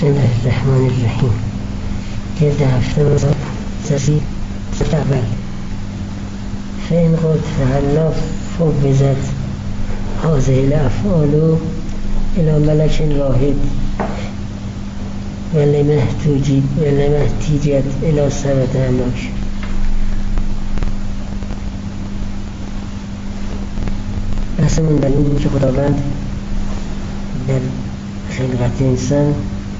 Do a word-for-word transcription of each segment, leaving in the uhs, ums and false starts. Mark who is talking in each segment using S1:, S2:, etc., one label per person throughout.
S1: بسم الله الرحمن الرحیم. جلد هفته مزاد سسی ست اول. فین قد فهلا فوزد هذه الافعال الى ملک واحد ولم احتیجت الى سبعة املاک. بحثمون در این بود که خداوند در خلقت انسان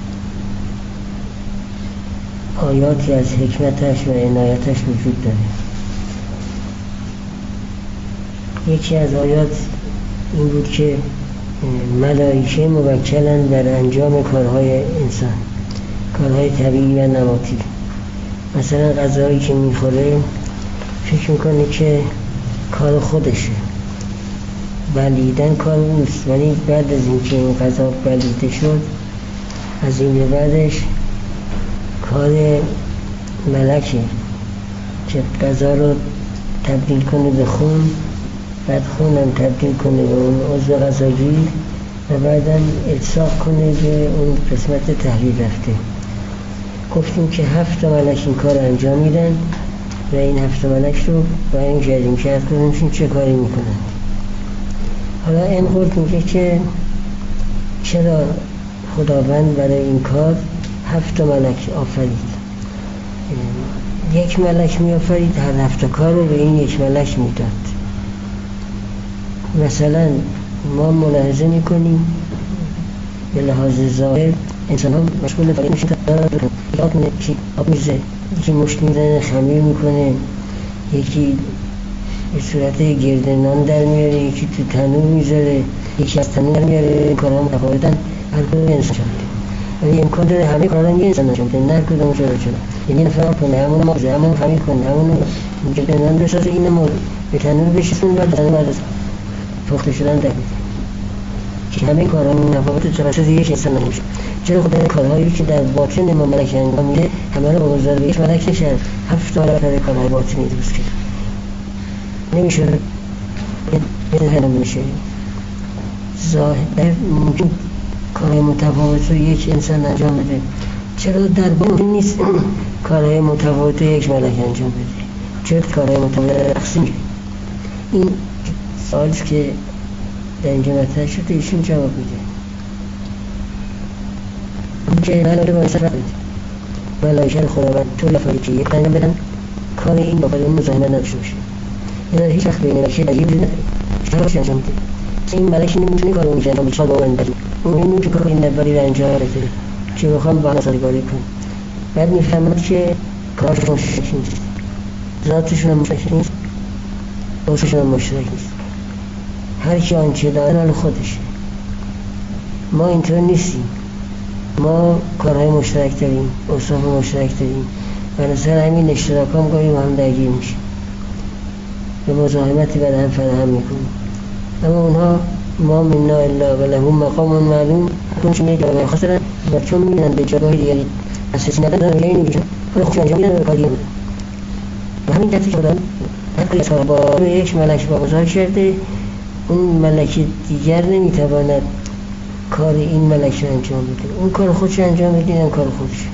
S1: آیاتی از حکمتش و عنایتش وجود داره. یکی از آیات این بود که ملائکه موکلن در انجام کارهای انسان، کارهای طبیعی و نباتی. مثلا غذایی که میخوره فکر میکنه که کار خودشه، بلیدن کار نیست، ولی بعد از اینکه این غذا بلیده شد از این به بعدش کار ملکه که غذا رو تبدیل کنه به خون، بعد خونم تبدیل کنه به اون عضو غذایی و بعدم الصاق کنه به اون قسمت تحلیل رفته. گفتیم که هفت ملک این کار انجام میدن و این هفت ملک رو بیان کردیم که هر کدومشون چه کاری میکنن. حالا این قرد میگه که چرا خداوند برای این کار هفت ملک آفرید. یک ملک می آفرید، هر هفت کار رو به این یک ملک میداد. مثلا ما ملاحظه میکنیم به لحاظ ظاهر انسان ها مشغول فعالیت میشن، یکی آب میزنه، یکی آب میزنه، یکی مشت میزنه، خمیر میکنه، یکی به صورت گرد نان در میاره، یکی تو تنور میذاره، یکی از تنور میاره. این کارها متفاوتن، هر کدوم انسان شده ولی امکان داره همه کارها یه انسان انجام بده، نه کدوم جدا جدا. یعنی نفر کنه همون مغز، همون خمیر کنه، همون گرد نان بسازه، اینو به تنور بشکنه، بعد تنور بعد پخته شدن در میده که همه کارها متفاوت توسط یک انسان نمیشه. چرا خدا کارهایی که در باطن ما ملک انجام میده همه رو بگذار به یک ملک نشه، هفت ملک برای کارهای باطنی درست کرد. نمیشه یه هنم میشه ظاهر ممکن کارهای متفاوت رو یک انسان انجام بده. چرا در باطن نیست کارهای متفاوت رو یک ملک انجام بده؟ چرا کارهای متفاوت تقسیم؟ این سوالی که در اینجا مطرح شده ایشون جواب میده که ملائکه باید سفر بده، ملائکه رو خداوند طوری آفرید که یک انجام بدن کار این با اون مزاحمت نداشته باشه. یعنی هیچ وقت بین ملائکه درگیر وجود نداره، اشتراکش انجام میده. این ملائکه نمیتونه کار رو انجام بده، با من بدیم اون نمیتونه کار این نبری رو انجام بده که بخوام با نسازگاری کنه. بعد میفهمد که کارشون مشترک نیست، ذاتشون هم مشترک نیست، اوصافشون هم مشترک نیست. هر کی آنچه داره مال خودشه. ما اینطور نیستیم، ما کارهای مشترک داریم، اوصاف مشترک داریم و نظر همین اشتراک هم گاهی با هم درگیر میشه، به مزاحمتی بعد هم فراهم میکنیم. اما اونها ما منا الا و لهم مقام معلوم، کنشون یک جاگاه خاص دارن و چون میدن به جاگاه دیگری اساسی ندارن و یعنی نمیشن خود خودشون انجام میدن و کاری نمیدن. و همین جهتی که خودم هر کاری اصلا با یک ملک باگذار کرده، اون ملک دیگر نمیتواند کار این ملک رو انجام بده. اون کار خودش انجام بده، این کار خودش.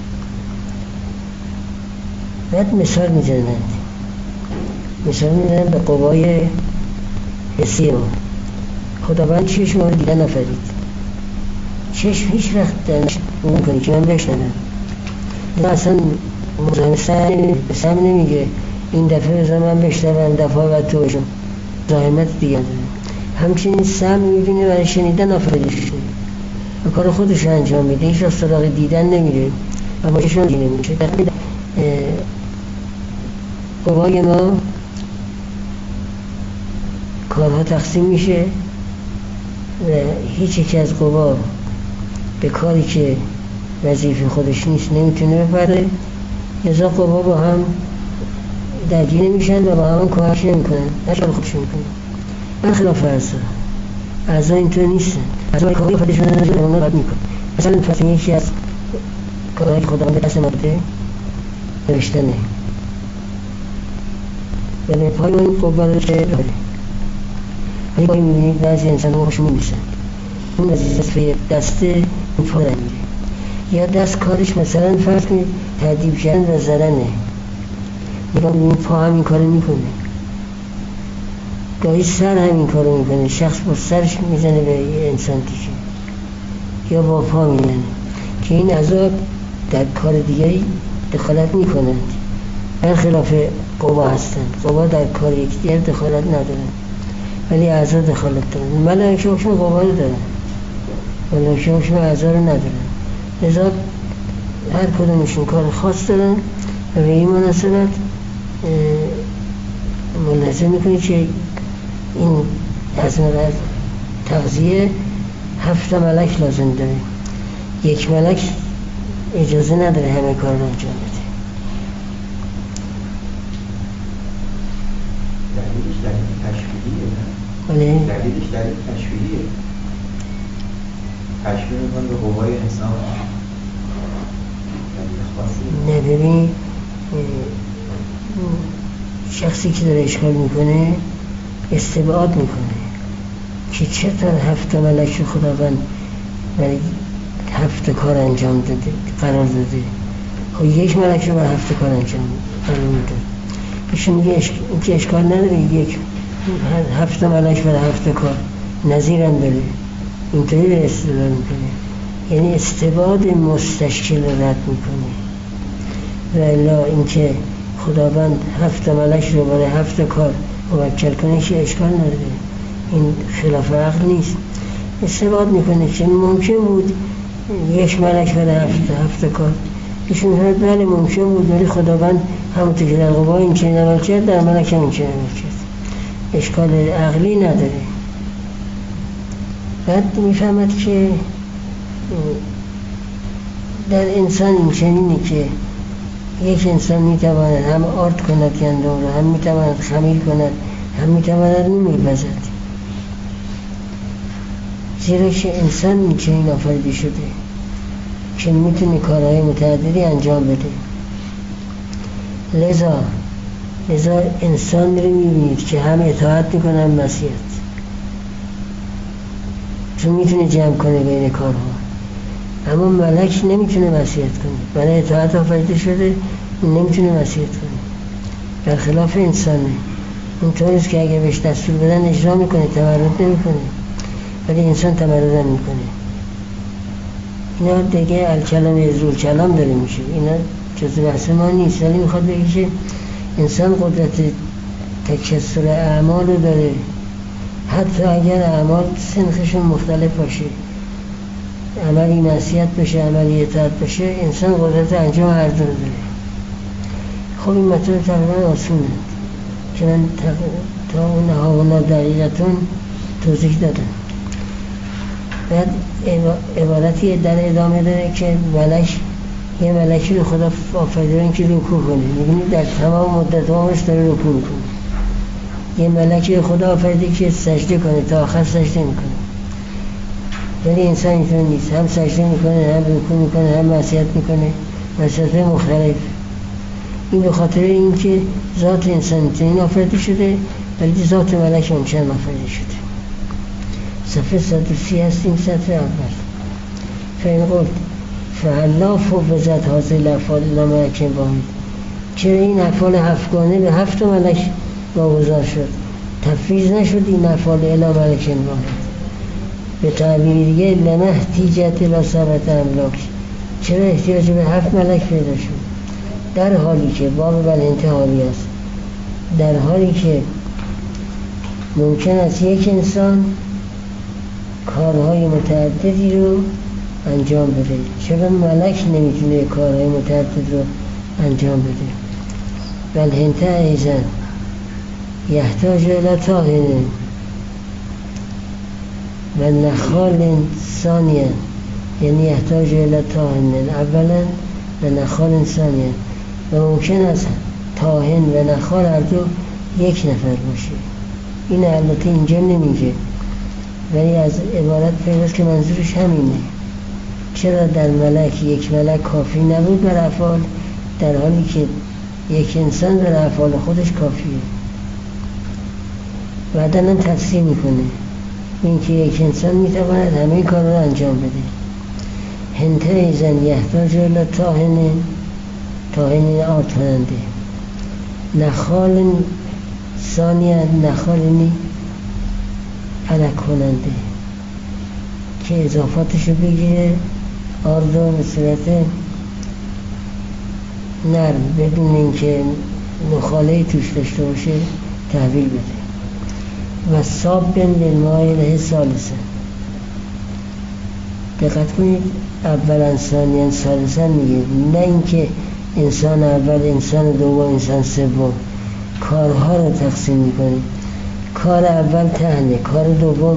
S1: بعد مثال میزنند مثال میزنند به قوای حسی ما. خداوند چشم ما رو دیدن آفرید. چشم هیچ وقت در نشون کنی که من بشنم. این اصلا مزاحم به سم نمیگه این دفعه بزن من بشنم، دفعه بعد تو بشم، مزاحمت دیگر داره. همچنین سم میبینه برای شنیدن آفریده شده و کار خودش انجام میده، هیچ را سراغ دیدن نمیره و با چشم دیده میشه. قوای ما کارها تقسیم میشه و هیچ یک از قوا به کاری که وظیفه خودش نیست نمیتونه بپره. لذا قوا با هم درگیر نمیشن و با هم کمک نمیکنن، هر کار خودش میکنن. برخلاف اعضا، اعضا اینطور نیستن، اعضا کاری خودشون رو اونا باید میکنن. مثلا فرض یکی از کارهای خداوند دست ما بده نوشتنه، ولی پای این قوا رو چه داره. ولی باید میبینید بعضی انسان ها خوشون میمیسن، اون از وظیفه دسته این پا در میره. یا دست کارش مثلا فرض کنید تأدیب کردن و زدنه، نگاه این پا هم این کارو میکنه، گاهی سر هم این کارو میکنه، شخص با سرش میزنه به انسان تیشه یا با پا میزنه که این اعضا در کار دیگری دخالت میکنند، برخلاف قوا هستند. قوا در کار یکدیگر دخالت ندارند ولی اعضا دخالت دارند. ملائکه حکم قوا رو دارند، ملائکه حکم اعضا رو ندارند، لذا هر کدومشون کار خاص دارن و به این مناسبت ملاحظه میکنید که این هضم تغذیه هفت ملک لازم داره، یک ملک اجازه نداره همه کار رو انجام بده.
S2: دلیلش دلیل تشویقیه،
S1: بله؟
S2: دلیلش دلیل تشویقیه، تشویق میکنه به قوای انسان.
S1: نه ببین، شخصی که داره اشکال میکنه استبعاد میکنه که چطور هفت ملک رو خداوند برای هفت کار انجام داده قرار داده. خب یک ملک رو برای هفت کار انجام قرار میده، ایشون میگه اش... که اشکال نداره، یک هفت ملک برای هفت کار نظیرم داره، اینطوری به استدلال میکنه، یعنی استبعاد مستشکل رد میکنه. و الا اینکه خداوند هفت ملک رو برای هفت کار موکل کنه که اشکال نداره، این خلاف عقل نیست. استبعاد میکنه که ممکن بود یک ملک برای هفت هفت کار، ایشون هر بله ممکن بود، ولی خداوند همونطور که در قوا این چنین عمل کرد در ملک هم این چنین عمل کرد، اشکال عقلی نداره. بعد میفهمد که در انسان این چنینه که یک انسان میتواند هم آرد کند گندم را، هم میتواند خمیر کند، هم میتواند نون بپزد، زیرا که انسان این چنین آفریده شده که میتونه کارهای متعددی انجام بده. لذا لذا انسان رو میبینید که هم اطاعت میکنه هم معصیت، چون میتونه جمع کنه بین کارها. اما ملک نمیتونه معصیت کنه، برای اطاعت آفریده شده نمیتونه معصیت کنه، برخلاف انسانه. اونطور است که اگه بهش دستور بدن اجرا میکنه، تمرد نمیکنه، ولی انسان تمرد هم میکنه. اینا دیگه الکلام یزول کلام داره میشه، اینا جزء بحث ما نیست، ولی میخواد بگه که انسان قدرت تکثر اعمال رو داره، حتی اگر اعمال سنخشون مختلف باشه، عملی معصیت بشه عملی اطاعت بشه، انسان قدرت انجام هر دو رو داره. خب این مطلب تقریبا آسونه که من تا اون ها دقیقتون توضیح دادم. بعد عبارتی در ادامه داره که ملک یه ملکی رو خدا آفریده این که رکوع کنه، میبینید در تمام مدت عمرش داره رکوع میکنه. یه ملکی خدا آفریده که سجده کنه، تا آخر سجده میکنه، ولی انسان اینطور نیست، هم سجده میکنه، هم رکوع میکنه، هم معصیت میکنه، معصیت مختلف. این به خاطر اینکه ذات انسان چنین آفریده شده، ولی ذات ملک اونچنین آفریده شده. صفحه صد و سی هستیم، سطر اول. فین قلت فعلا فوضت حاصل افعال الی ملک واحد، چرا این افعال هفتگانه به هفت ملک واگذار شد، تفویض نشد این افعال الی ملک واحد؟ به تعبیر دیگه لما احتیجت الی سبعت املاک، چرا احتیاج به هفت ملک پیدا شد؟ در حالی که باب بالانتحالی است، در حالی که ممکن است یک انسان کارهای متعددی رو انجام بده، چرا ملک نمیتونه کارهای متعدد رو انجام بده؟ بل هنته ایزن یحتاج الی طاهر و نخال ثانیا، یعنی یحتاج الی طاهر اولا و نخال ثانیا، و ممکن است طاهن و نخال هر دو یک نفر باشه. این البته اینجا نمیگه، ولی از عبارت پیداست که منظورش همینه. چرا در ملک یک ملک کافی نبود بر افعال، در حالی که یک انسان بر افعال خودش کافیه؟ بعداً هم تفسیر میکنه این که یک انسان میتواند همه کار رو انجام بده. هنته زن یحتاج الی طاهن طاهن آرد کننده، نخال ثانیه نخالنی علک کننده که اضافاتشو بگیره آرد رو به صورت نرم بدون اینکه نخاله توش داشته باشه تحویل بده. و صاب للماء ثالثا، دقت کنید اولا ثانیا ثالثا میگه، نه اینکه انسان اول انسان دوم انسان سوم کارها رو تقسیم میکنه. کار اول تهنه، کار دوم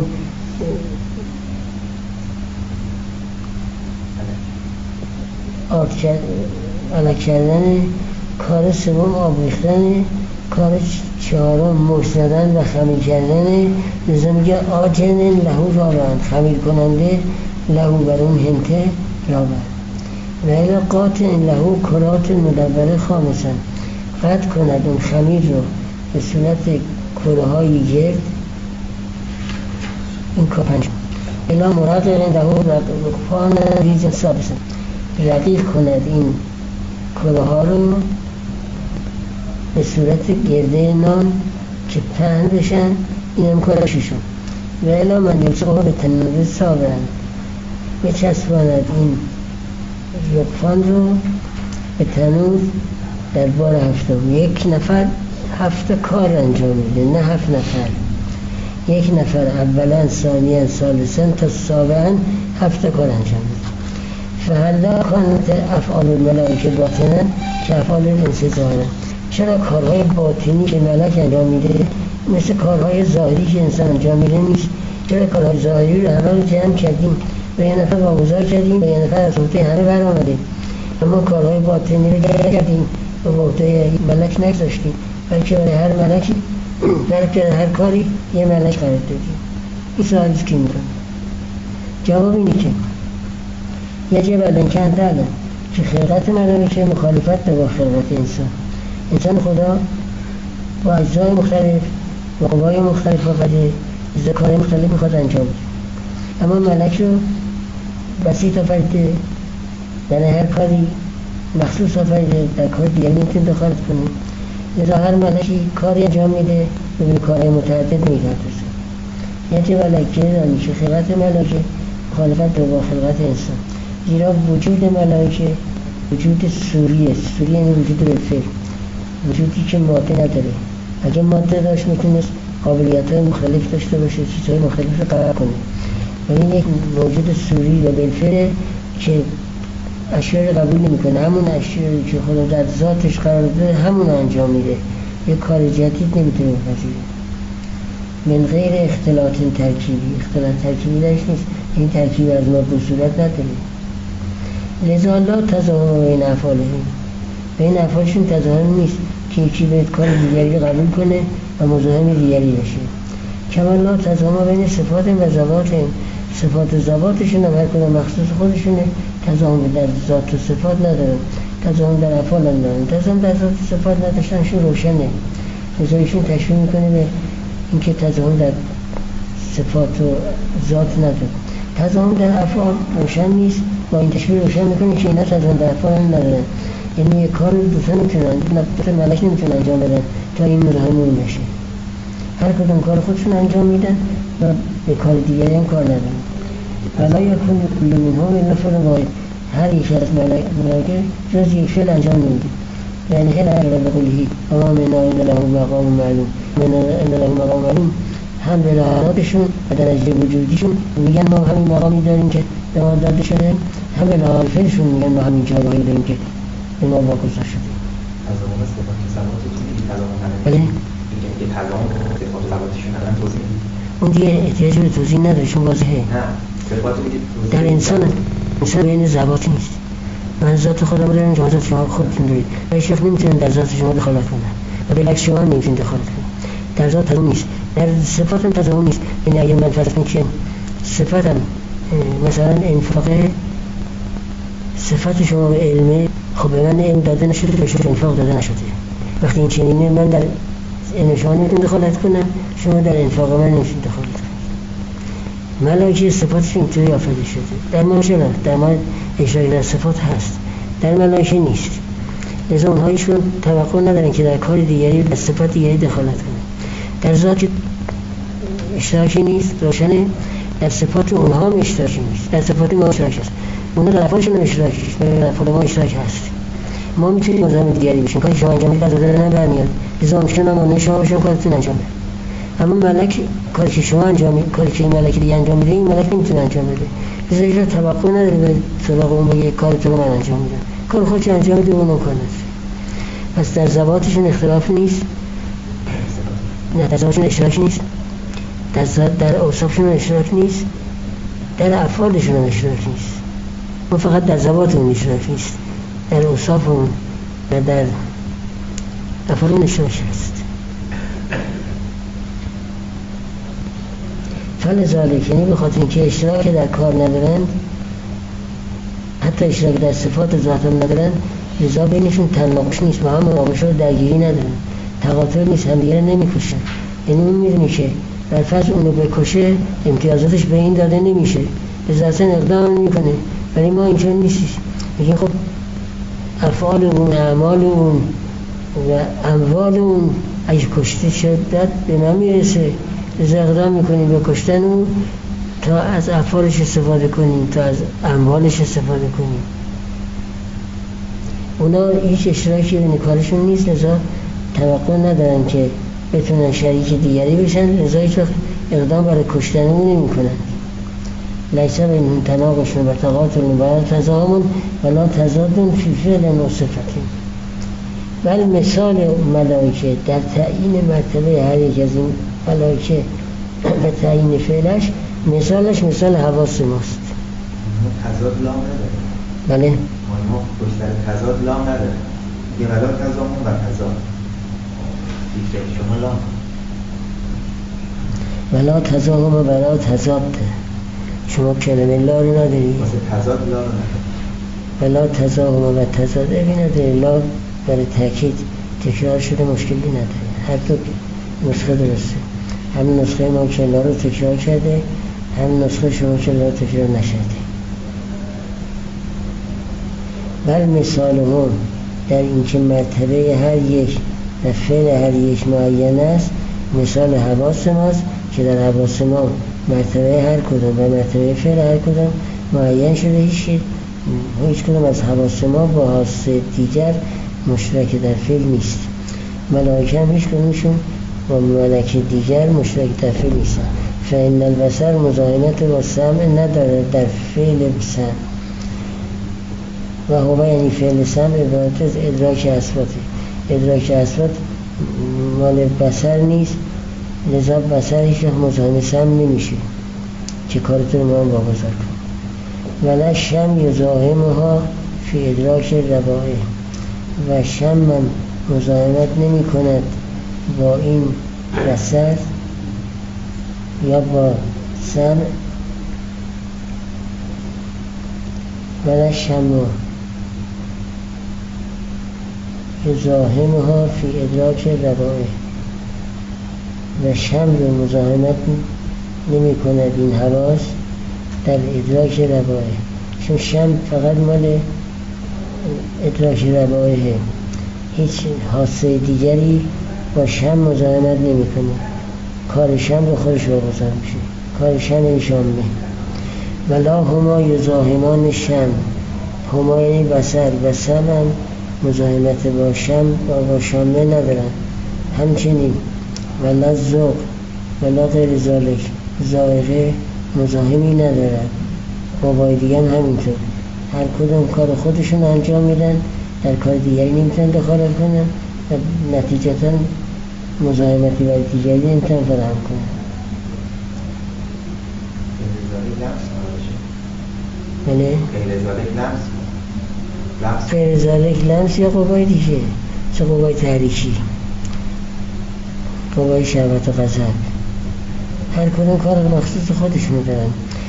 S1: آرد علک کردن، کار سوم آب ریختن، کار چهارم مشت زدن و خمیر کردن. لذا میگه آجن لهو رابن، خمیر کننده لهو بر اون هنته رابن. و الی قاطع لهو کرات مدبره خامسن، قطع کند اون خمیر رو به صورت کره های گرد. این کار پنج. الی مرقق لهو رقفان ریز سادسن، رقیق کند این کره ها رو به صورت گرده نان که پهن بشن. این هم کار ششم. و الی من یلصقها به تنور سابعا، بچسباند این رقفان رو به تنور در بار هفتم. یک نفر هفت کار انجام میده، نه هفت نفر. یک نفر اولا ثانیا ثالثا تا سابعا هفت کار انجام میده. فهلا کانت افعال الملائکه باطنا که افعال الانس ظاهرا، چرا کارهای باطنی که ملک انجام میده مثل کارهای ظاهری که انسان انجام میده نیست؟ چرا کارهای ظاهری رو همه رو جمع کردیم و یه نفر واگذار کردیم و یه نفر از عهده همه بر آمده، اما کارهای باطنی رو جمع کردیم و به عهده ملک نگذاشتیم، بلکه برای هر ملکی برای هر کاری یه ملک قرار دادیم. این سوالیست که میکنه جواب اینه که یجب الانکن دادن که خلقت ملائکه مخالفت با خلقت انسان. انسان خدا با اجزای مختلف و قوای مختلف آفریده، از کار مختلف میخواد انجام بده، اما ملک رو بسیط آفریده، در هر کاری مخصوص آفریده، در کار دیگری نمیتونه دخالت کنه. لذا هر ملکی کاری انجام میده و به کارهای متعدد میپردازه. یجب ملکه دانی که خلقت ملائکه مخالفت با خلقت انسان، زیرا وجود ملائکه وجود سوریه، سوریه یعنی وجود بالفعل، وجودی که ماده نداره. اگه ماده داشت میتونست قابلیت‌های مختلف داشته باشه، چیزهای مختلف رو قرار کنه. ولی این یک موجود سوری و بالفعل که اشیاء رو قبول نمیکنه، همون اشیایی که خدا در ذاتش قرار داده همون انجام میده، یک کار جدید نمیتونه بپذیره. من غیر اختلاط ترکیبی، اختلاط ترکیبی درش نیست، این ترکیب از ماده و صورت نداره. لذا لا تضاهم بین افعالهم، بین افعالشون تضاهم نیست که یکی به کار دیگری قبول کنه و مزاحم دیگری بشه. کما لا تضاهم بین صفات و ذوات، صفات و ذواتشون هم هر کدوم مخصوص خودشونه، تضاهم در ذات و صفات ندارن، تضاهم در افعال هم دارن. تضاهم در ذات و صفات نداشتنشون روشنه، لذا ایشون تشبیه میکنه به اینکه تضاهم در صفات و ذات نداره. تضاهم در افعال روشن نیست، با این تشبیه روشن میکنه که اینا تضاهم در افعال هم ندارن. یعنی یک کار دوتا نمیتونن، دوتا ملک نمیتونن انجام بدن تا این مزاحم نشه. هر کدوم کار خودشون انجام میدن و به کار دیگری هم کار ندارن. ولا یکون کل منها الا فعل واحد، هر یک از ملائکه جز یک فعل انجام نمیده. یعنی هر علی بقوله اما من الا له مقام معلوم، من الا له مقام معلوم، هم به لحاظاتشون و درجه وجودیشون میگن ما همین مقامی داریم که به ما داده شده، هم به لحاظ فعلشون میگن ما همین جایگاهی داریم که به ما واگذار شده.
S2: تضاهم صفات و ذواتشون این تضاهم نداره.
S1: بله.
S2: این تضاهم صفات و ذواتشون ندارن توضیح میدید.
S1: اون دیگه احتیاج به توضیح نداره، چون واضحه.
S2: نه، صفات میگید
S1: در انسان انسان بین ذوات نیست. من ذات خودم رو دارم، ذات شما خودتون دارید. و هیچ وقت نمیتونن در ذات شما دخالت کنن. و بالعکس شما هم نمیتونید دخالت کنید. در ذات تضاهم نیست. در صفات هم تضاهم نیست. یعنی اگه من فرض کنم که صفاتم مثلا انفاق، صفات شما به علمه، خب به من علم داده نشده، به شما انفاق داده نشده. وقتی این چنینه من در علم شما نمیتونم دخالت کنم، شما در انفاق من نمیتونید دخالت کنید. ملائکه صفاتش اینطوری آفریده شده. در ما چرا؟ در ما اشراک در صفات هست، در ملائکه نیست. لذا اونها ایشون توقع ندارن که در کار دیگری در صفات دیگری دخالت کنن. در ذات اشراکی نیست، روشنه. در صفات اونها هم اشراکی نیست، در صفات ما اشراک هست. اونها در افعالشون اشراک هست، در افعال ما اشراک هست. ما میتونیم مزاحم دیگری بشیم، کاری شما انجام میدید از دلتون برمیاد، لذا ممکنه نمونه شما باشم کارتون انجام بده. اما ملک کاری که شما انجام میدید، کاری که این ملک دیگه انجام میده، این ملک نمیتونه انجام بده. لذا ایشون توقع نداره به سراغ اون بگه کارتون رو من انجام میدم، کار خودش انجام بده اون کنه. پس در ذواتشون اختلاف نیست، نه در ذواتشون اشراک نیست، در ذات در اوصافشون اشراک نیست، در افعالشون اشراک نیست. ما فقط در ذواتشون اشراک نیست، در اوصافشون و در افعالشون اشراک هست. فلذلک، یعنی به خاطر اینکه اشراک در کار ندارند، حتی اشراک در صفات ذات هم ندارند، لذا بینشون تناقض نیست و هم مناقشه رو درگیری ندارن، تقاطع نیست، هم دیگه نمیکشن. یعنی اون میدونی که در فرض اونو بکشه امتیازاتش به این داده نمیشه، لذا اصلا اقدام نمیکنه. ولی ما اینجا نیستیم، میگیم خب افعال اون، اعمال اون و اموال اون اگه کشته شدت به من میرسه، لذا اقدام میکنیم به کشتن اون تا از افعالش استفاده کنیم، تا از اموالش استفاده کنیم. اونا هیچ اشراکی بین کارشون نیست، لذا توقع ندارن که بتونن شریک دیگری بشن، لذا هیچ وقت اقدام برای کشتن اون نمی کنن. لیس بینهم تناقض و تقاطع و تضامن ولا تضاد فی فعل و صفت. بل مثال ملائکه در تعیین مرتبه هر یک از این ملائکه و تعیین فعلش، مثالش مثال حواس ماست.
S2: تضاد لام نداره.
S1: بله.
S2: ما گستر تضاد لام نداره. یه ولا تضامن و تضاد. دیگه شما لام.
S1: ولا تضامن و ولا تضاد. شما کلمه لا رو نداری.
S2: واسه تضاد لا رو نداره.
S1: ولا تضامن و تضاد ابی نداره. لا برای تاکید تکرار شده، مشکلی نداره. هر دو نسخه درسته. هم نسخه ما که لا رو تکرار کرده، هم نسخه شما که لا رو تکرار نشده. بل مثال هم در اینکه مرتبه هر یک و فعل هر یک معین است، مثال حواس ماست که در حواس ما مرتبه هر کدوم و مرتبه فعل هر کدوم معین شده. هیچ هیچ کدوم از حواس ما با حواس دیگر مشترک در فعل نیست. ملائکه هم هیچ کدومشون با ملائکه دیگر مشترک در فعل نیستن. فإن البصر مزاحمت با سمع نداره در فعل سمع و هو یعنی فعل سمع عبارت از ادراک اصواته. ادراک اصوات مال بصر نیست، لذا بصر هیچ وقت مزاحم سمع نمیشه که کارتون ما هم واگذار کن. ولی شم یزاحمها فی ادراک ربائه، و شم من مزاحمت نمی کند با این بصر یا با سمع. ولی شم یزاحمها فی ادراک ربائه، و شم رو مزاحمت نمی کند این حواس در ادراک ربائه، چون شم فقط مال ادراک ربائه، هیچ حاسه دیگری با شم مزاحمت نمی کنه. کار شم رو خودش واگذار میشه، کار شم این شامه. ولا هما یزاحمان شم، هما یعنی بصر و سمع مزاحمت با شم و با شامه ندارن. همچنین ولا ذوق ولا غیر ذالک، ذائقه مزاحمی ندارن، بابای دیگه هم همینطور. هر کدوم کار خودشون انجام میدن، در کار دیگری نمیتونن دخالت کنن و نتیجتا مزاحمتی برای دیگری نمیتونن فراهم کنن. بله؟
S2: غیر ذالک لمس.
S1: غیر ذالک لمس یا قوای دیگه، چه قوای تحریکی، قوای شهوت و غضب، هر کدوم کار مخصوص خودشون دارن.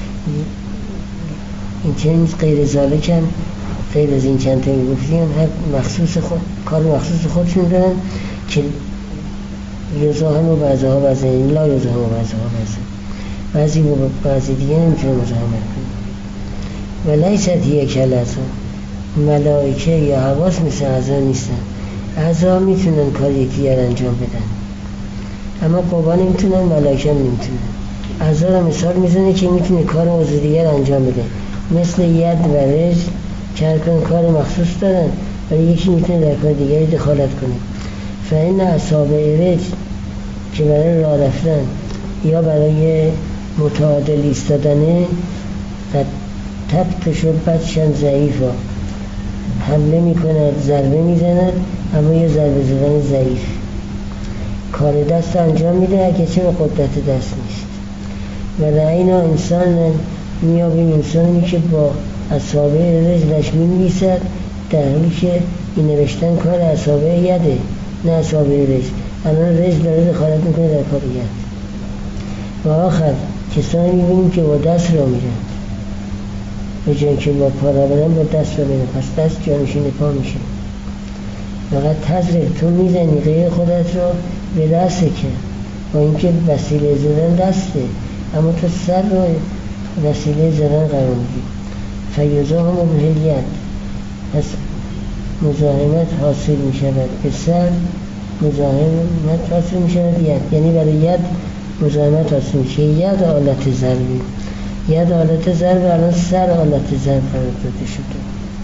S1: این چنین غیر ذالک هم غیر از این چند تا گفتیم هر مخصوص خود کار مخصوص خودشون دارن که یزاهم و بعضها بعضا، این لا یزاهم و بعضها بعضا. بعضی با بعضی دیگه نمیتونه مزاحمت کنه. و لیست هی کلعضا، ملائکه یا حواس مثل اعضا نیستن. اعضا میتونن کار یکدیگر انجام بدن اما قوا نمیتونن، ملائکه هم نمیتونن. اعضا رو مثال میزنه که میتونه کار عضو دیگر انجام بده، مثل ید و رجل که هر کار مخصوص دارن ولی یکی میتونه در کار دیگری دخالت کنه. فإن اصابع رجل که برای راه رفتن یا برای متعادل ایستادنه تبت شبتشن ضعیفا، حمله میکند، ضربه میزند اما یه ضربه زدن ضعیف. کار دست انجام میده اگه چه به قدرت دست نیست. و رأینا انسان میابیم انسانی که با اصابع رجلش مینویسد در حالی که این نوشتن کار اصابع یده نه اصابع رجل. الان رجل داره دخالت میکنه در کار ید. و آخر کسانی میبینیم که با دست را میرن به جای که با پا را برن با دست را میرن، پس دست جانشین پا میشه. فقط تزرق تو میزنی غیر خودت را به دست که با اینکه وسیله زدن دسته اما تو سر را وسیله زدن قرار میدی. فیضاهم بالید، پس مزاحمت حاصل میشود به سر، مزاحمت حاصل میشود ید، یعنی برای ید مزاحمت حاصل میشه. ید آلت ضربی، ید آلت ضرب، الان سر آلت ضرب قرار داده شده.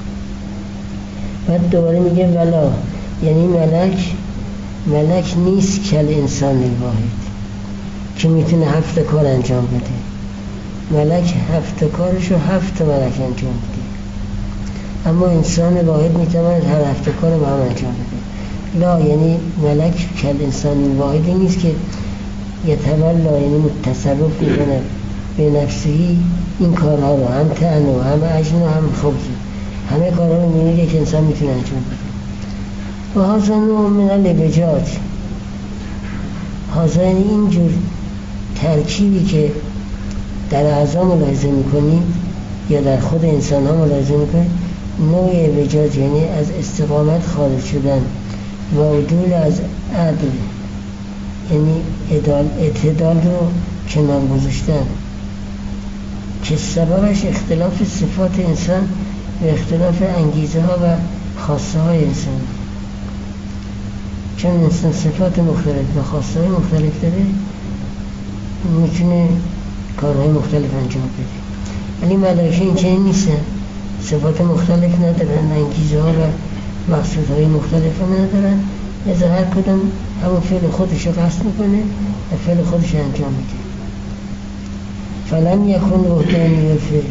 S1: بعد دوباره میگه ولا، یعنی ملک ملک نیست کل انسان الواحد که میتونه هفت کار انجام بده. ملک هفت کارشو هفت ملک انجام بده اما انسان واحد میتواند هر هفت کار با هم انجام بده. لا یعنی ملک کل انسان الواحدی نیست که یتولا، یعنی تصرف میکنه به نفسی این کارها رو، هم طعن و هم عجن و هم خبز، همه کارها رو میبینید یک انسان میتونه انجام بده. و هذا نوع من الابجاج، هذا یعنی اینجور ترکیبی که در اعضا ملاحظه میکنید یا در خود انسان ها ملاحظه میکنید، نوع ابجاج یعنی از استقامت خارج شدن و عدول از عدل، یعنی اعتدال رو کنار گذاشتن که سببش اختلاف صفات انسان و اختلاف انگیزه ها و خواسته های انسان. چون انسان صفات مختلف و خواسته های مختلف داره میتونه کارهای مختلف انجام بده. ولی ملائکه این چنین نیستن، صفات مختلف ندارن، انگیزه ها و مقصودهای مختلف ندارن، لذا هر کدام همون فعل خودش رو قصد میکنه و فعل خودش رو انجام میده. فلم یکن وحدانی الفعل،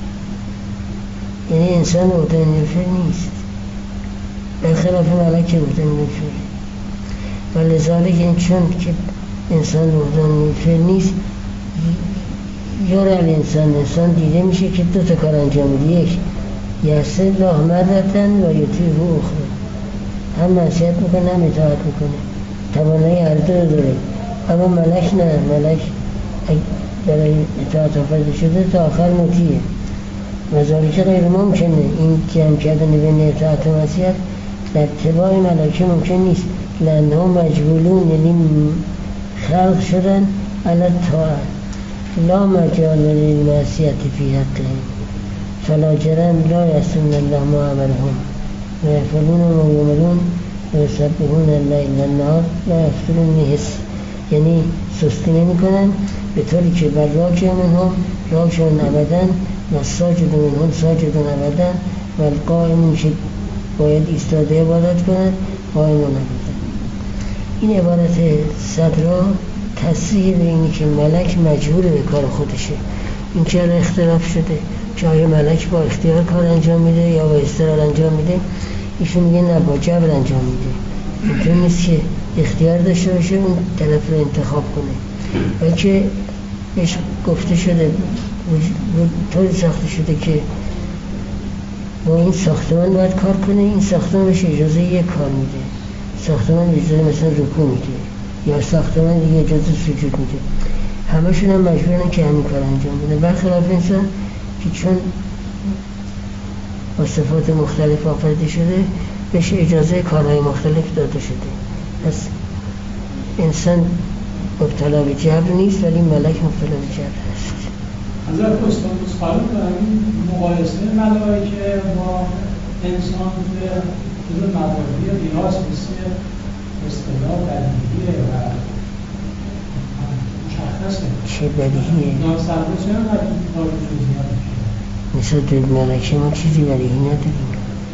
S1: یعنی انسان وحدانی الفعل نیست، برخلاف ملائکه وحدانی الفعل. و لذالک این چون که انسان وحدانی الفعل نیست، یار الانسان، انسان دیده میشه که دو تا کار انجام میده، یک یعصی الله مرتن و یطیعه اخرى، هم معصیت میکنه هم اطاعت میکنه، توانایی هر دو داره. اما ملک نه، ملک برای اطاعت آفریده شده تا آخر مطیعه. و ذالک غیر ممکنه، این جمع کردن بین اطاعت و معصیت در طباع ملائکه ممکن نیست، لانهم مجبولون، یعنی خلق شدن علی الطاعه، لا مجال للمعصیت فی حقهم، فلا جرم لا یعصون الله ما امرهم و یفعلون ما یؤمرون و یسبحون الليل و النهار لا یفترون حس، یعنی سستی نمی کنن به طوری که بر راکع منهم راکعون ابدا و ساجد منهم ساجدون ابدا و القائمون که باید ایستاده عبادت کنند قائمون ابدا. این عبارت صدرا تصریح به اینی که ملک مجبور به کار خودشه. این چرا اختلاف شده که آیا ملک با اختیار کار انجام میده یا با اضطرار انجام میده؟ ایشون میگه نه، با جبر انجام میده. ممکن نیست که اختیار داشته باشه اون طرف رو انتخاب کنه، بلکه بهش گفته شده، طوری ساخته شده که با این ساختمان باید کار کنه، این ساختمان بهش اجازه یک کار میده، ساختمان اجازه مثلا رکوع میده یا ساختمان دیگه اجازه سجود میده، همشون هم مجبورن که همین کار انجام بده. برخلاف انسان که چون با صفات مختلف آفریده شده بهش اجازه کارهای مختلف داده شده. پس انسان مبتلا به جبر نیست، ولی ملک مبتلا به جبر هست.
S3: حضرت استاد سوال دارم، مقایسه ملائکه با انسان به جزء مبادی ریاض مثل اصطلاح بدیهیه و مشخصه.
S1: چه بدیهیه؟
S3: ناسرده چه هم کار جزئیات میشه؟
S1: مثل به ملکه ما چیزی بدیهی نداریم،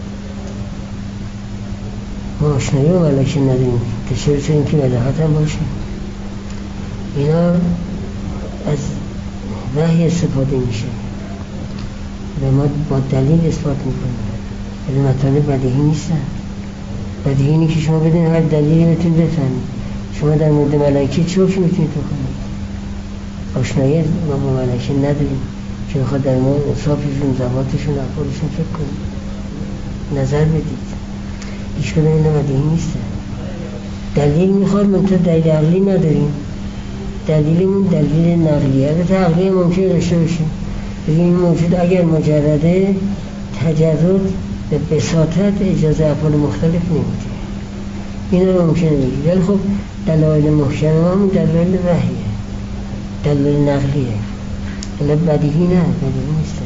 S1: ما آشنایی با ملکه نداریم، تشبه چون که بداهت هم باشه. اینا از وحی استفاده میشه و ما با دلیل اثبات میکنیم، ولی مطالب بدیهی نیستن. بدیهی اینه که شما بدین هر دلیلی بتونید بفهمید. شما در مورد ملائکه چه حکمی میتونید بکنید؟ آشنایی ما با ملائکه نداریم که بخواد در مورد اوصافشون، ذواتشون، افعالشون فکر کنید، نظر بدید. هیچ کدوم اینا بدیهی نیستن. دلیل میخواد، منتها دلیل عقلی نداریم. دلیلمون دلیل نقلیه. البته عقلی ممکنه داشته باشیم، بگیم این موجود اگر مجرده تجرد به بساطت اجازه افعال مختلف نمیده، این رو ممکنه بگیم. ولی خب دلایل محکمه همون دلایل وحیه، دلایل نقلیه. ولی بدیهی نه، بدیهی نیسته.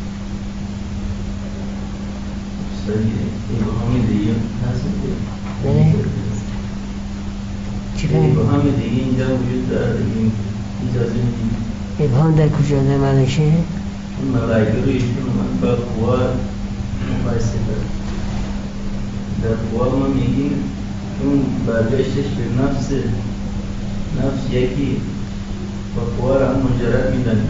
S4: ابهام دیگه هست؟
S1: نه چی کنیم؟
S4: ابهام دیگه اینجا وجود داره، این اجازه میدیم.
S1: ابهام در کجا؟ در ملائکه؟
S4: اون ملائکه رو ایشون من با قوا مقایسه داره. در قوا ما میگیم اون برگشتش به نفس نفس یکی با قوا رو هم مجرد میدنیم.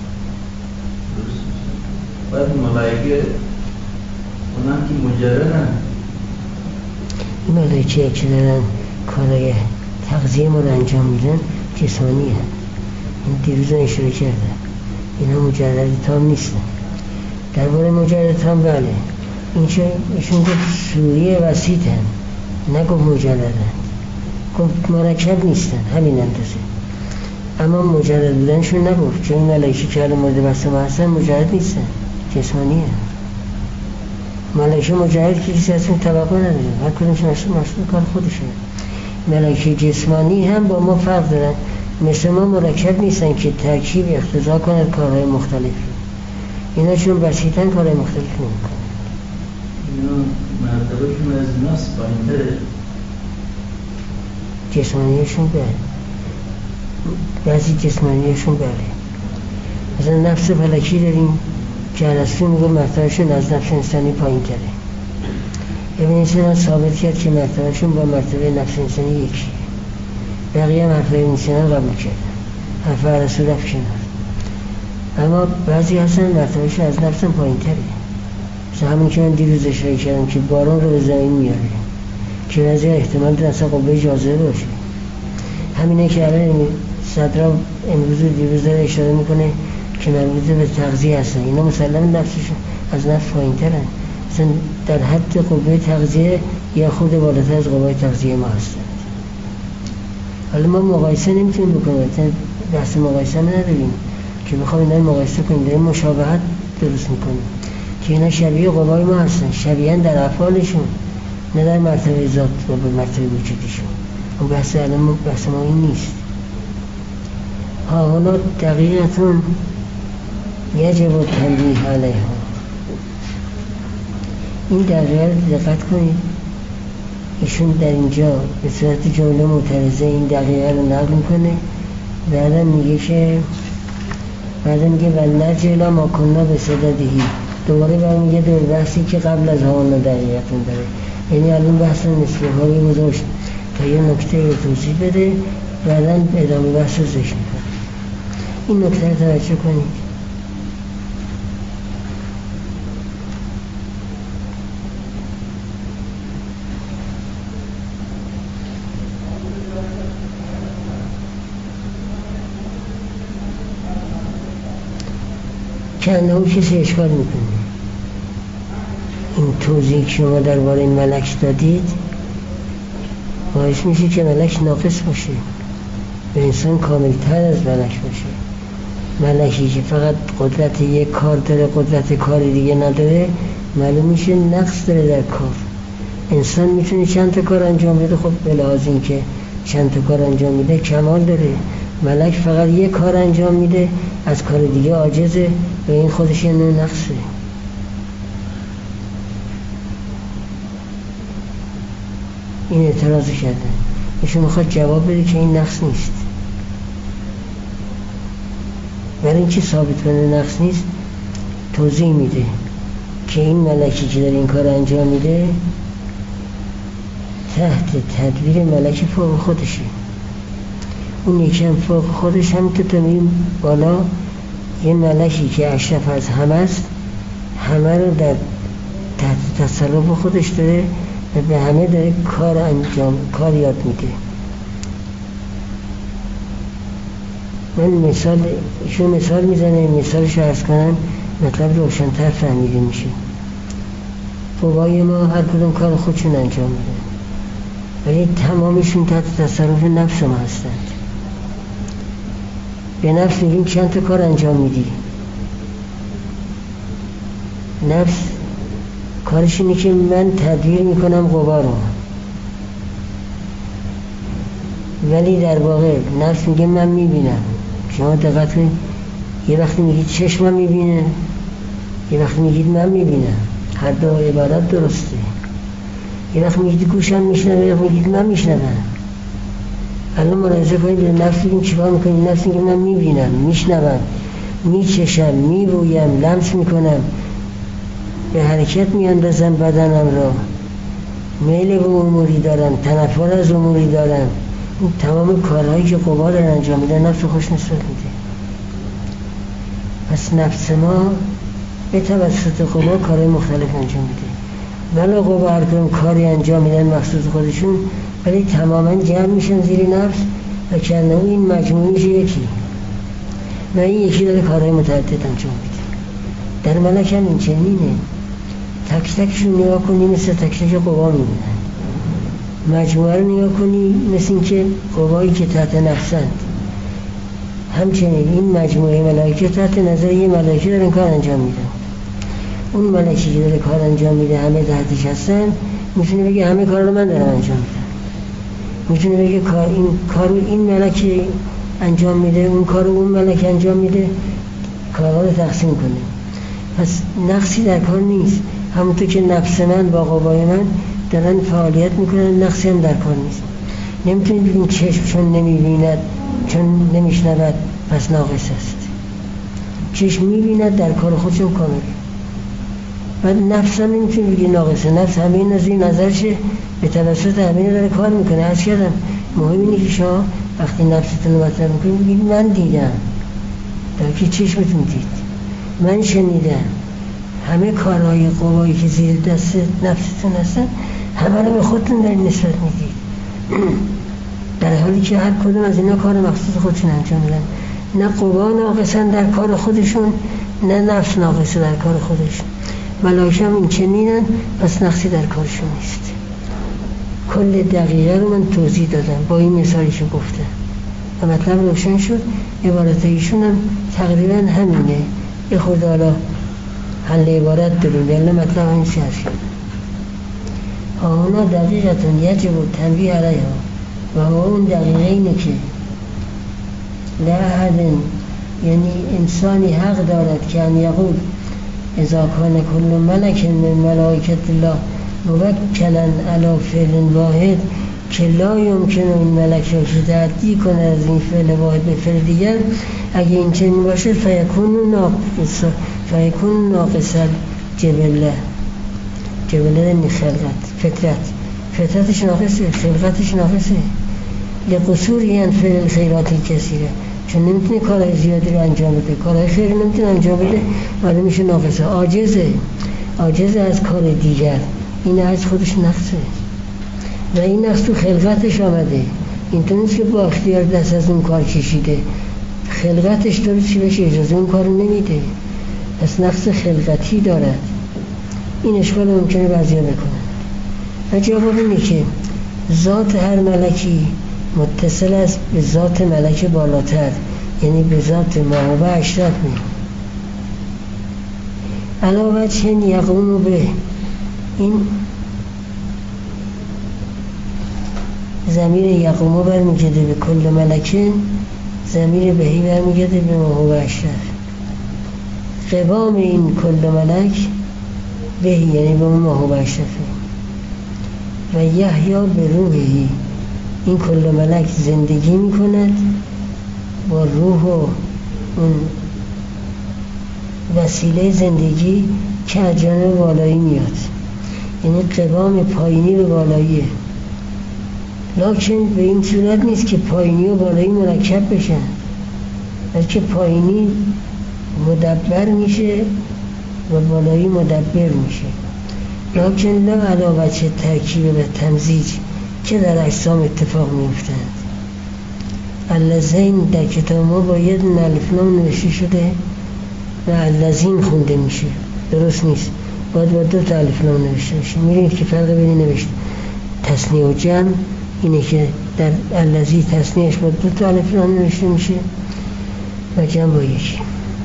S4: بعد ملائکه اونم که مجردن،
S1: این ملائکه که دارن کارای تغذیه ما رو انجام میدن جسمانی هم. این دیروز رو اشاره کرده، اینا مجرد تام نیستن. درباره مجرد تام بله، این چه ایشون گفت سوریه وسیط هم، نگفت مجردن، گفت مرکب نیستن، همین اندازه. اما مجرد بودنشون نگفت، چون ملائکه که الان مورد بحث ما هستن مجرد نیستن، جسمانی هم. ملائکه مجرد که کسی ازشون توقع نداره، هر کدومش مسئول مسئول کار خودشه. ملائکه جسمانی هم با ما فرق دارن، مثل ما مرکب نیستن که ترکیب اقتضا کنند کارهای مختلفی. اینا چون بسیطن کارهای مختلف نمیکنن.
S4: اینا مرتبهشون از نفس پایین‌تره.
S1: جسمانیشون بله، بعضی جسمانیشون بله. مثلا نفس فلکی داریم که ارسطو میگه مرتبهشون از نفس انسانی پایین‌تره. ابن سینا ثابت کرد که مرتبهشون با مرتبه نفس انسانی یکیه. بقیه هم حرفای ابن سینا قبول کردن، حرف ارسطو رفت کنار. اما بعضی هستن مرتبهشون از نفسم پایین‌تره. مثلا همین که من دیروز اشاره کردم که باران رو به زمین میاره، که بعضی احتمال داره اصلا قوه جاذبه باشه. همینه که الان صدرا امروز و دیروز داره اشاره میکنه که مربوط به تغذیه هستن. اینا مسلم نفسشون از نفس پایین‌ترن، مثلا در حد قوه تغذیه یا خود بالاتر از قوه تغذیه ما هستن. حالا ما مقایسه نمیتونیم بکنیم، بحث مقایسه نداریم که بخوایم اینا مقایسه کنیم، داریم مشابهت درست میکنیم که اینا شبیه قوای ما هستن، شبیهن در افعالشون، نه در مرتبه ذات و به مرتبه وجودشون. اون بحث الان بحث ما این نیست. ها حالا دقیقتون یجب التنبیه علیها. این دقیقه رو دقت کنید، ایشون در اینجا به صورت جمله معترضه این دقیقه رو نقل میکنه، بعدا میگه که بعدا میگه ولنرجع ما کنا به صددهی، دوباره برمیگه دور بحثی که قبل از همون دقیقتون داره. یعنی الان بحث نسبه هایی گذاشت تا یه نکته رو توضیح بده، بعدا ادامه بحث رو ذکر میکنه. این نکته رو توجه کنید. که انه کسی اشکال میکنه این توضیح که شما درباره این ملک دادید باعث میشه که ملک ناقص باشه، به انسان کاملتر از ملک باشه. ملکی که فقط قدرت یک کار داره، قدرت کار دیگه نداره، معلوم میشه نقص داره در کار. انسان میتونه چند تا کار انجام بده، خب به لحاظ این که چند تا کار انجام میده کمال داره. ملک فقط یک کار انجام میده، از کار دیگه عاجزه و این خودش یه نوع نقصه. این اعتراض کرده، ایشون میخواد جواب بده که این نقص نیست. برای اینکه ثابت کنه نقص نیست توضیح میده که این ملکی که داره این کار انجام میده تحت تدبیر ملک فوق خودشه. اون یکم فوق خودش هم که تو میریم بالا یه ملکی که اشرف از همه است، همه رو در تحت تصرف خودش داره و به همه داره کار انجام کار یاد میده. من مثال ایشون مثال میزنه، مثالش رو عرض کنم مطلب روشن‌تر فهمیده میشه. قوای ما هر کدوم کار خودشون انجام میدن ولی تمامشون تحت تصرف نفس ما هستند. به نفس میگیم چند تا کار انجام میدی. نفس کارش اینه که من تدبیر میکنم قوا رو، ولی در واقع نفس میگه من میبینم. شما دقت کنید، یه وقتی میگید چشمم میبینه، یه وقتی میگید من میبینم، هر دو عبارت درسته. یه وقت میگید گوشم میشنوه، یه وقت میگید من میشنوم. الان ملاحظه کنید به نفس بگیم چیکار میکنید. نفس میگه من میبینم، میشنوم، میچشم، میبویم، لمس میکنم، به حرکت میاندازم بدنم را، میل به اموری دارم، تنفر از اموری دارم. این تمام کارهایی که قوا دارن انجام میدن نفس خوش نسبت میده. پس نفس ما به توسط قوا کارهای مختلف انجام میده. ولی قوا هر کدوم کاری انجام میدن مخصوص خودشون، ولی تماما جمع میشن زیر نفس و کنه این مجموعی میشه یکی و این یکی داره کارهای متعدد انجام میده. در ملک هم این چنینه. تک تکشون نگاه کنی مثل تک تک قوا میمونن. مجموعه رو نگاه کنی مثل این که قوایی که تحت نفسند. همچنین این مجموعه ملائکه تحت نظر یه ملائکه دارن کار انجام میدن. اون ملائکه که داره کار انجام میده همه تحتش هستن، میتونه بگه همه کار رو من دارم انجام میدم. میتونه بگه کار این کارو این ملائکه انجام میده، اون کارو اون ملائکه انجام میده، کارها رو تقسیم کنه. پس نقصی در کار نیست. همونطور که نفس من با قوای من دارن فعالیت میکنن، نقصی هم در کار نیست. نمیتونید بگید چشم چون نمیبیند، چون نمیشنود پس ناقص است. چشم میبیند در کار خودشون کامله. بعد نفس هم نمیتونید بگید ناقصه. نفس همین از این نظرشه به توسط همین داره کار میکنه. عرض کردم مهم اینه که شما وقتی نفستون رو مطرح میکنید بگید من دیدم، در که چشمتون دید، من شنیدم. همه کارهای قوایی که زیر دست نفستون هستن همه رو به خودتون دارید نسبت میدید، در حالی که هر کدوم از اینا کار مخصوص خودشون انجام میدن. نه قوا ناقصن در کار خودشون، نه نفس ناقصه در کار خودشون. ملائکه هم این چنینن، پس نقصی در کارشون نیست. کل دقیقه رو من توضیح دادم با این مثالی که گفتم و مطلب روشن شد. عبارت ایشون هم تقریبا همینه. یه خورده حالا حل عبارت داریم، یعنی مطلب همین چی هست. آنا دقیقتون یجب تنبیه علیها و اون دقیقه اینه که لحظن، یعنی انسانی حق دارد که ان یقول اذا کان کل ملک من ملائکت الله موکلا علی فعل واحد که لا یمکن این ملک را که تعدی کنه از این فعل واحد به فعل دیگر، اگه این چنین باشه فیکون ناقص فیکون ناقص جبله. جبله یعنی خلقت، فطرت. فطرتش ناقصه، خلقتش ناقصه. لقصوری یعنی فعل خیراتی کثیره، چون نمیتونه کارهای زیادی رو انجام بده، کارهای خیری نمیتونه انجام بده، ولی میشه ناقصه. عاجزه، عاجزه از کار دیگر. این از خودش نقصه و این نقص تو خلقتش آمده. اینطور نیست که با اختیار دست از اون کار کشیده، خلقتش داره چی بشه اجازه اون کار نمیده، پس نقص خلقتی دارد. این اشکال ممکنه بعضیا بکنن و جواب اینه که ذات هر ملکی متصل است به ذات ملک بالاتر، یعنی به ذات ما و اشرف می علاوه چن یقوم به این ضمیر یقومه برمیگرده به کل ملکه، ضمیر بهی برمیگرده به ما هو اشرف. قوام این کل ملک بهی یعنی به ما هو اشرفه و یحیی به روحی، این کل ملک زندگی میکند با روح و اون وسیله زندگی که از جانب بالایی میاد، یعنی قوام پایینی به بالاییه، لکن به این صورت نیست که پایینی و بالایی مرکب بشن، بلکه پایینی مدبر میشه و بالایی مدبر میشه، لکن نه علاوه چه ترکیب و تمزیج که در اجسام اتفاق میفتند. اللذین در کتاب ما با یه الف لام نوشته شده و اللذین خونده میشه، درست نیست، باید با دو تا الف لام نوشته میشه. میرید که فرق بین نوشته تثنیه و جمع اینه که در اللذی تثنیهش با دو تا الف لام نوشته میشه و جمع با یکی.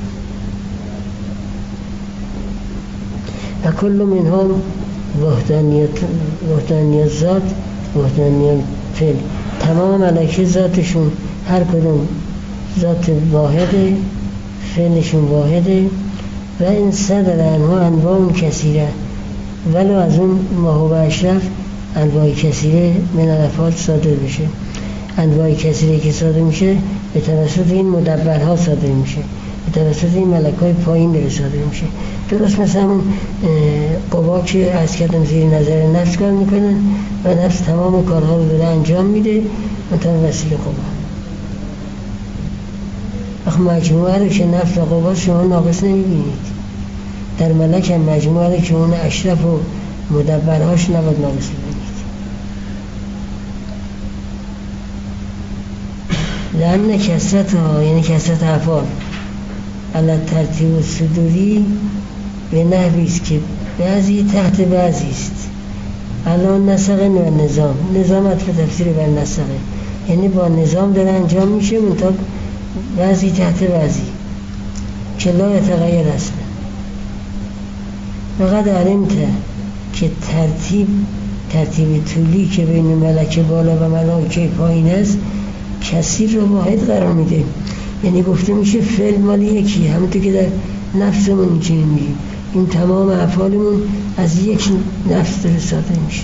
S1: و کل منها وحدانیت وحدانیت ذات وحدانیت فعل، تمام ملائکه ذاتشون هر کدوم ذات واحده، فعلشون واحده و این صدر انها انواع کثیره، ولو از اون ما هو اشرف انواع کثیره من الافعال صادر بشه. انواع کثیره که صادر میشه به توسط این مدبرها صادر میشه، به توسط این ملکای پایین داره صادر میشه. درست مثلا اون قوا که از کردم زیر نظر نفس کار میکنن و نفس تمام کارها رو داره انجام میده منطقه وسیله قوا. اخ مجموعه رو که نفس و قوا شما ناقص نمیبینید، در ملک هم مجموعه رو که اون اشرف و مدبرهاش نباید ناقص ببینید. لأن کثرت ها یعنی کثرت افعال علی ترتیب و صدوری به نحوی است که بعضی تحت بعضی است. الان نسق و نظام، نظامت به تفسیر بر نسقه، یعنی با نظام داره انجام میشه منطقه بعضی تحت بعضی که لا یتغیر اصلا. فقط علمت که ترتیب ترتیب طولی که بین ملک بالا و ملائکه پایین است کثیر رو واحد قرار میده، یعنی گفته میشه فعل مال یکی، همونطور که در نفسمون اینجوری میگیم این تمام افعالمون از یک نفس داره صادر میشه.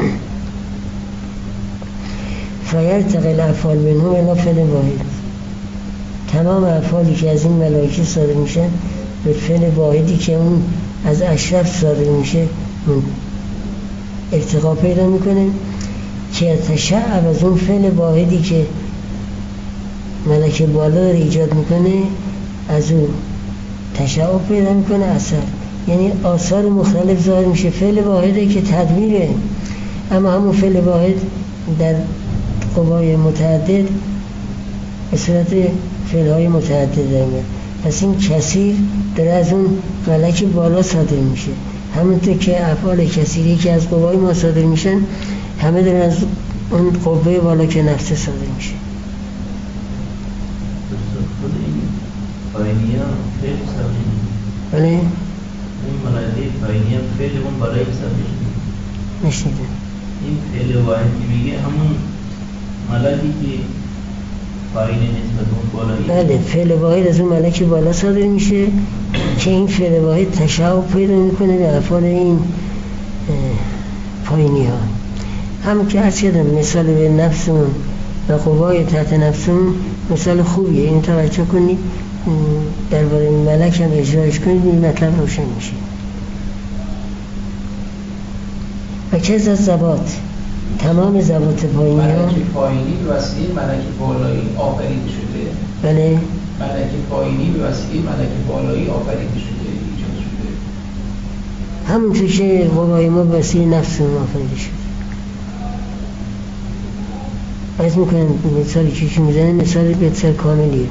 S1: فیرتقی الافعال منهم الی فعل واحد، تمام افعالی که از این ملائکه صادر میشن به فعل واحدی که اون از اشرف صادر میشه ارتقا پیدا میکنه که تشعب از اون فعل واحدی که ملک بالا داره ایجاد میکنه از اون تشعب پیدا میکنه اثر، یعنی آثار مختلف ظاهر میشه. فعل واحده که تدبیره، اما همون فعل واحد در قوای متعدد به صورت فعلهای متعدد داره، پس این کثیر داره از اون ملک بالا صادر میشه، همونطور که افعال کثیری که از قوای ما صادر میشن همه داره از اون قوه بالا که نفس صادر میشه.
S4: خود این پایینی ها فعل صادر میشه،
S1: بله؟
S4: این ملائکه پایینی ها فعل اون بالایی صادر میشه.
S1: نشیده
S4: این فعل واحد که میگه همون ملکی که پایینی نسبت اون بالایی.
S1: بله، فعل واحد از اون ملک بالا صادر میشه که این فعل واحد تشعب پیدا میکنه به افعال این پایینی ها. هم که عرض کردم مثال به نفسمون و قوای تحت نفسمون مثال خوبیه، این توجه کنید درباره ملک هم اجرایش کنید این مطلب روشن میشه. و که از زبات تمام زبات پایینی ها
S5: ملک پایینی به وسیله ملک بالایی آفریده شده.
S1: بله،
S5: ملک پایینی به وسیله ملک بالایی آفریده شده، ایجاد شده،
S1: همونطور که قوای ما به وسیله نفسمون آفریده شده. از میکنم مثالی که چی میزنه مثال بسیار کاملیه،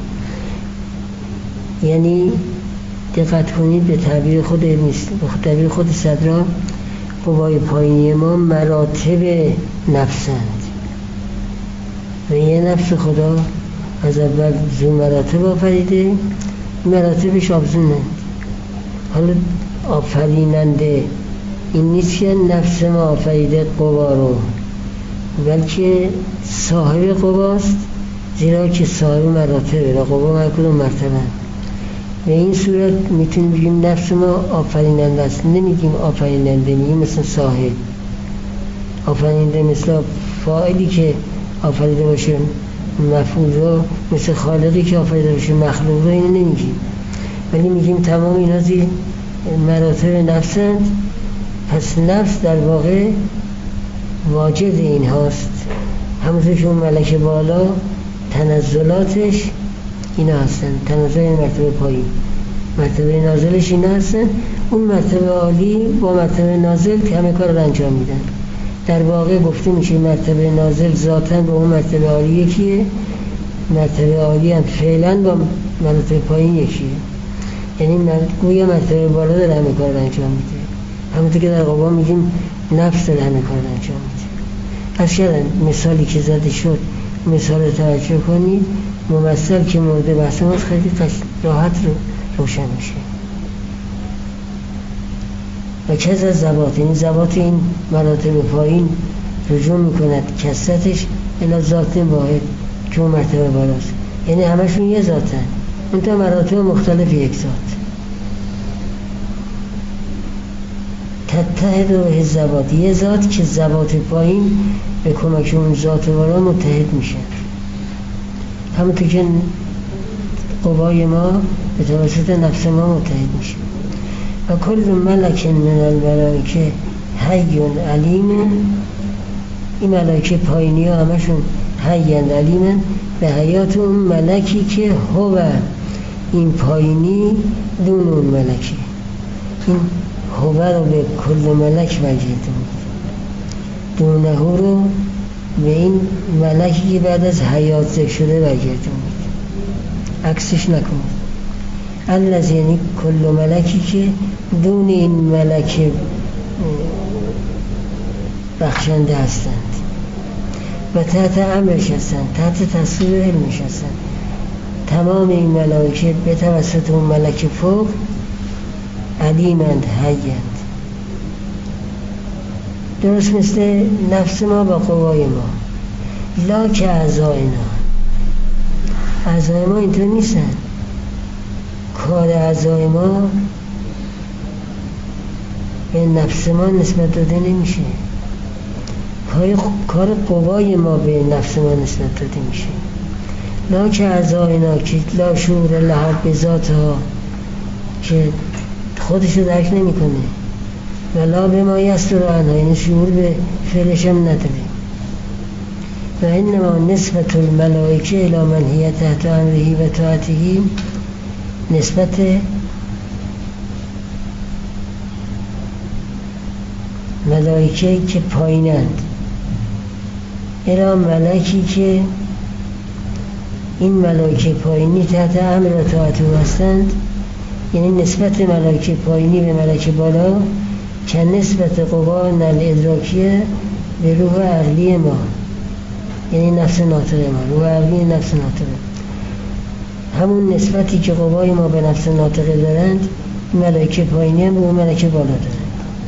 S1: یعنی دقت کنید به تعبیر خود به تعبیر خود صدرا قوای پایینی ما مراتب نفسند و یه نفس خدا از اول زو مراتب آفریده، مراتبش آفزونند. حالا آفریننده این نیست که نفس ما آفریده قوا رو، بلکه صاحب قواست، زیرا که صاحب مراتبه و قوا هر کدوم مرتبه. به این صورت میتونیم بگیم نفس ما آفریننده است. نمیگیم آفریننده، میگیم مثل صاحب. آفریننده مثل فاعلی که آفریده باشه مفعول رو، مثل خالقی که آفریده باشه مخلوق رو، اینو نمیگیم، ولی میگیم تمام اینا زیر مراتب نفسند. پس نفس در واقع واجد این هاست، همونطور که اون ملک بالا تنزلاتش اینا هستن، تنزل مرتبه پایین، مرتبه نازلش اینا هستن. اون مرتبه عالی با مرتبه نازل همه کار رو انجام میدن. در واقع گفته میشه مرتبه نازل ذاتاً با اون مرتبه عالی یکیه، مرتبه عالی هم فعلاً با مرتبه پایین یکیه. یعنی گویا مرتبه بالا داره همه کار رو انجام میده، همونطور که در قوا میگیم نفس داره همه کار رو انجام میده. از کردن مثالی که زده شد، مثال رو توجه کنید، ممثل که مورد بحث ماست خیلی راحت رو روشن میشه. و کس از ذوات، این ذوات این مراتب پایین رجوع میکند کثرتش الی ذات واحد که اون مرتبه بالاست، یعنی همشون یه ذاتن، اون تا مراتب مختلف یک ذات. تتحد به ذوات، یه ذات که ذوات پایین به کمک اون ذات بالا متحد میشن، همونطور که قوای ما به توسط نفس ما متحد میشه. و کل ملک من الملائکه حی علیم، این ملائکه پایینی ها همشون حی علیمن به حیات اون ملکی که هو این پایینی دون اون ملکی. این هو رو به کل ملک وجهتون، دونه رو به این ملکی که بعد از حیات ذکر شده وجهتون، عکسش نکنید. الذی، یعنی کل ملکی که دون این ملک بخشنده هستند و تحت امرش هستند، تحت تصویر علمش هستند. تمام این ملائکه به توسط اون ملک فوق علیمند، حیند. درست مثل نفس ما با قوای ما، لا که اعضاینا، اعضای ما اینطور نیستن. کار اعضای ما به نفس ما نسبت داده نمیشه، کار قوای ما به نفس ما نسبت داده میشه. لا که اعضاینا که لا شعور لها به ذات ها، که خودش رو درک نمی کنه، و لا به ما یستر عنها، یعنی شعور به فعلش هم نداره. و انما نسبت الملائکه الی من هی تحت امره و طاعته، نسبت ملائکه که پایینند الی ملکی که این ملائکه پایینی تحت امر و طاعت او هستند، یعنی نسبت ملائکه پایینی به ملائکه بالا که نسبت قوا نل ادراکیه به روح عقلی ما، یعنی نفس ناطقه ما، روح عقلی نفس ناطقه. همون نسبتی که قوای ما به نفس ناطقه دارند، ملائکه پایینی هم به اون ملائکه بالا دارند.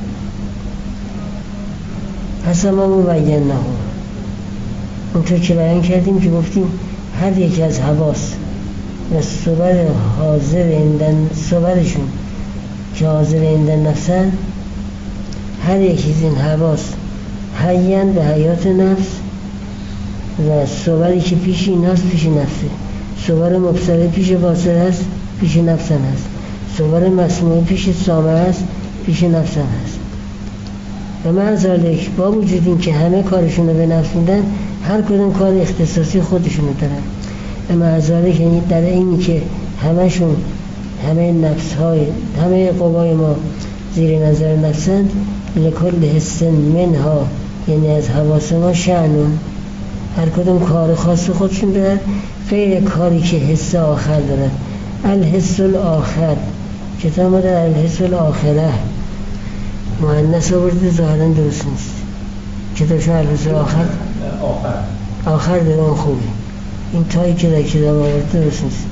S1: پس ما مبینه ها، اونطور که بیان کردیم که گفتیم هر یکی از حواس و صور حاضر ایندن، صورشون که حاضر ایندن نفسن، هر یکی از این حواس حیان به حیات نفس و صوری که پیش این هست پیش نفسه. صور مبصره پیش باصر هست، پیش نفسن هست. صور مسموعی پیش سامع هست، پیش نفسن هست. و معذالک با وجود این که همه کارشون رو به نفس میدن، هر کدوم کار اختصاصی خودشون رو دارن. و معذالک یعنی در اینی که همشون، همه نفس های، همه قوای ما زیر نظر نفسند، لکل حس منها، یعنی از حواس ما شأنون، هر کدوم کار خاص خودشون دارن، غیر کاری که حس آخر دارن. الحس الاخر، کتاب ما در الحس الاخره مؤنث آورده، ظاهرا درست نیست. کتابشون الحس آخر آخر آخر داره، اون خوبه. این تایی که در کتاب آورده درست نیست.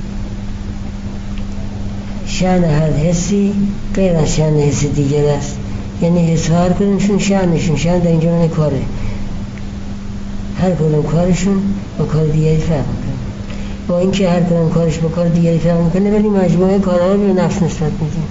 S1: شأن هر حسی غیر از شأن حس دیگر است، یعنی حس هر کدومشون شأنشون، شأن در اینجا من کاره. هر کدوم کارشون با کار دیگری فرق میکنه. با اینکه هر کدوم کارش با کار دیگری فرق میکنه ولی مجموعه کارها رو به نفس نسبت میدیم.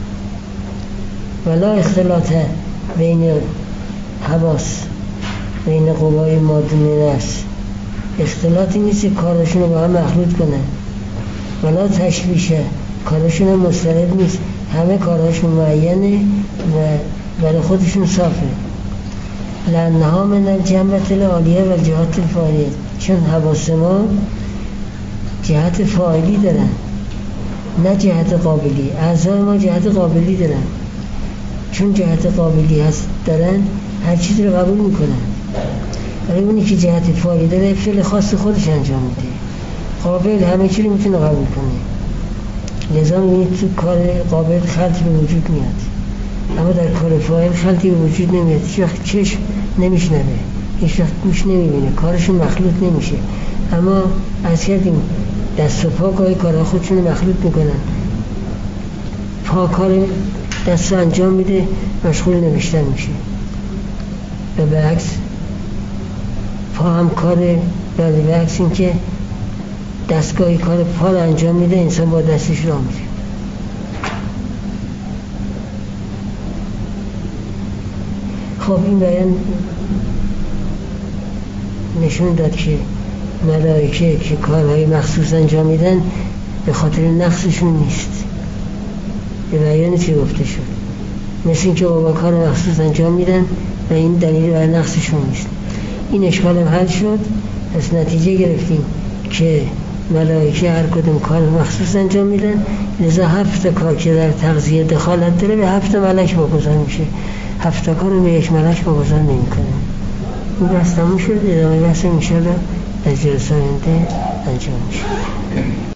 S1: ولا اختلاط بین حواس بین قوای مادونه است. اختلاطی نیست که کارشون رو با هم مخلوط کنه. ولا تشبیشه، کارشون هم مسترد نیست، همه کارهاشون معینه و برای خودشون صافه. لانها من الجنبة العالیه و جهت الفاعلیه، چون حواس ما جهت فاعلی دارن نه جهت قابلی. اعضای ما جهت قابلی دارن، چون جهت قابلی هست دارن هر چیزی رو قبول میکنن. ولی اونی که جهت فاعلی داره فعل خاص خودش انجام میده. قابل همه چیزی میتونه قبول کنه، لذا میبینید تو کار قابل خلطی به وجود میاد، اما در کار فاعل خلطی به وجود نمیاد. هیچ وقت چشم نمیشنوه، هیچ وقت گوش نمیبینه، کارشون مخلوط نمیشه. اما از کردیم دست و پا گاهی کارها خودشون مخلوط میکنن. پا کار دست رو انجام میده، مشغول نوشتن میشه، و به عکس پا هم کار بله به عکس این که دستگاهی کار پا رو انجام میده، انسان با دستش راه میره. خب این بیان نشون داد که ملائکه که کارهای مخصوص انجام میدن به خاطر نقصشون نیست. به بیان چه گفته شد، مثل این که بابا کار مخصوص انجام میدن و این دلیل بر نقصشون نیست. این اشکال هم حل شد. پس نتیجه گرفتیم که ملائکه هر کدوم کار مخصوص انجام میدن، لذا هفت کار که در تغذیه دخالت داره به هفت ملک واگذار میشه، هفت کار رو به یک ملک واگذار نمیکنه. این بحث تموم شد. ادامه بحث انشاءالله در جلسه آینده انجام میشه.